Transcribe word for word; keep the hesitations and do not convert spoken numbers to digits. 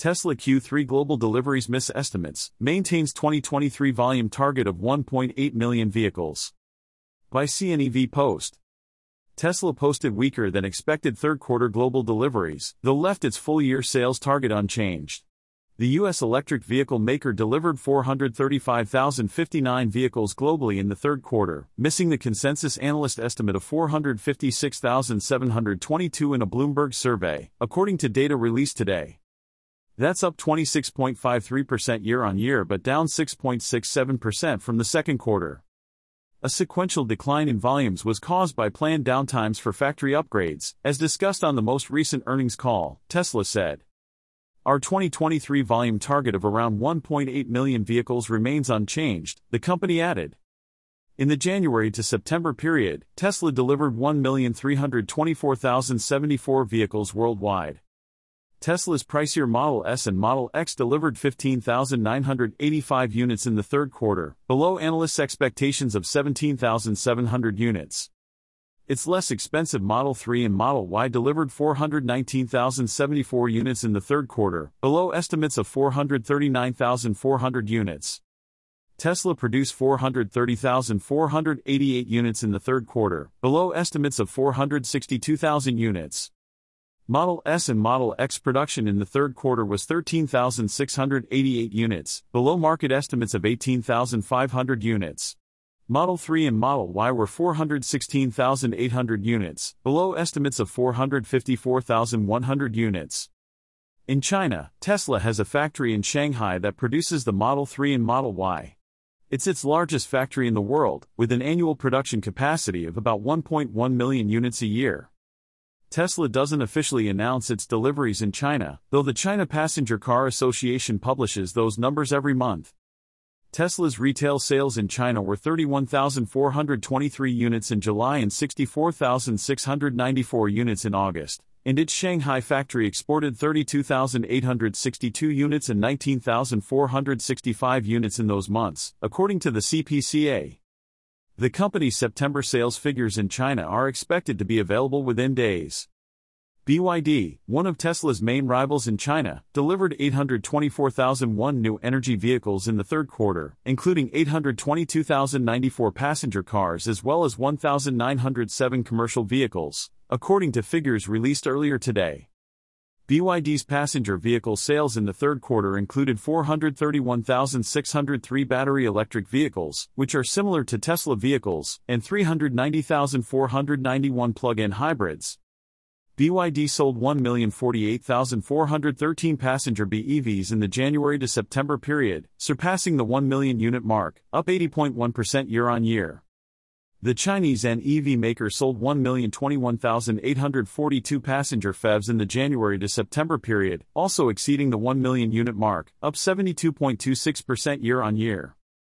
Tesla Q three global deliveries miss estimates, maintains twenty twenty-three volume target of one point eight million vehicles. By C N E V Post. Tesla posted weaker than expected third-quarter global deliveries, though left its full-year sales target unchanged. The U S electric vehicle maker delivered four hundred thirty-five thousand fifty-nine vehicles globally in the third quarter, missing the consensus analyst estimate of four hundred fifty-six thousand seven hundred twenty-two in a Bloomberg survey, according to data released today. That's up twenty-six point five three percent year-on-year but down six point six seven percent from the second quarter. A sequential decline in volumes was caused by planned downtimes for factory upgrades, as discussed on the most recent earnings call, Tesla said. Our twenty twenty-three volume target of around one point eight million vehicles remains unchanged, the company added. In the January to September period, Tesla delivered one million three hundred twenty-four thousand seventy-four vehicles worldwide. Tesla's pricier Model S and Model X delivered fifteen thousand nine hundred eighty-five units in the third quarter, below analysts' expectations of seventeen thousand seven hundred units. Its less expensive Model three and Model Y delivered four hundred nineteen thousand seventy-four units in the third quarter, below estimates of four hundred thirty-nine thousand four hundred units. Tesla produced four hundred thirty thousand four hundred eighty-eight units in the third quarter, below estimates of four hundred sixty-two thousand units. Model S and Model X production in the third quarter was thirteen thousand six hundred eighty-eight units, below market estimates of eighteen thousand five hundred units. Model three and Model Y were four hundred sixteen thousand eight hundred units, below estimates of four hundred fifty-four thousand one hundred units. In China, Tesla has a factory in Shanghai that produces the Model three and Model Y. It's its largest factory in the world, with an annual production capacity of about one point one million units a year. Tesla doesn't officially announce its deliveries in China, though the China Passenger Car Association publishes those numbers every month. Tesla's retail sales in China were thirty-one thousand four hundred twenty-three units in July and sixty-four thousand six hundred ninety-four units in August, and its Shanghai factory exported thirty-two thousand eight hundred sixty-two units and nineteen thousand four hundred sixty-five units in those months, according to the C P C A. The company's September sales figures in China are expected to be available within days. B Y D, one of Tesla's main rivals in China, delivered eight hundred twenty-four thousand one new energy vehicles in the third quarter, including eight hundred twenty-two thousand ninety-four passenger cars as well as one thousand nine hundred seven commercial vehicles, according to figures released earlier today. B Y D's passenger vehicle sales in the third quarter included four hundred thirty-one thousand six hundred three battery electric vehicles, which are similar to Tesla vehicles, and three hundred ninety thousand four hundred ninety-one plug-in hybrids. B Y D sold one million forty-eight thousand four hundred thirteen passenger B E Vs in the January to September period, surpassing the one million unit mark, up eighty point one percent year-on-year. The Chinese N E V maker sold one million twenty-one thousand eight hundred forty-two passenger F E Vs in the January to September period, also exceeding the one million unit mark, up seventy-two point two six percent year-on-year.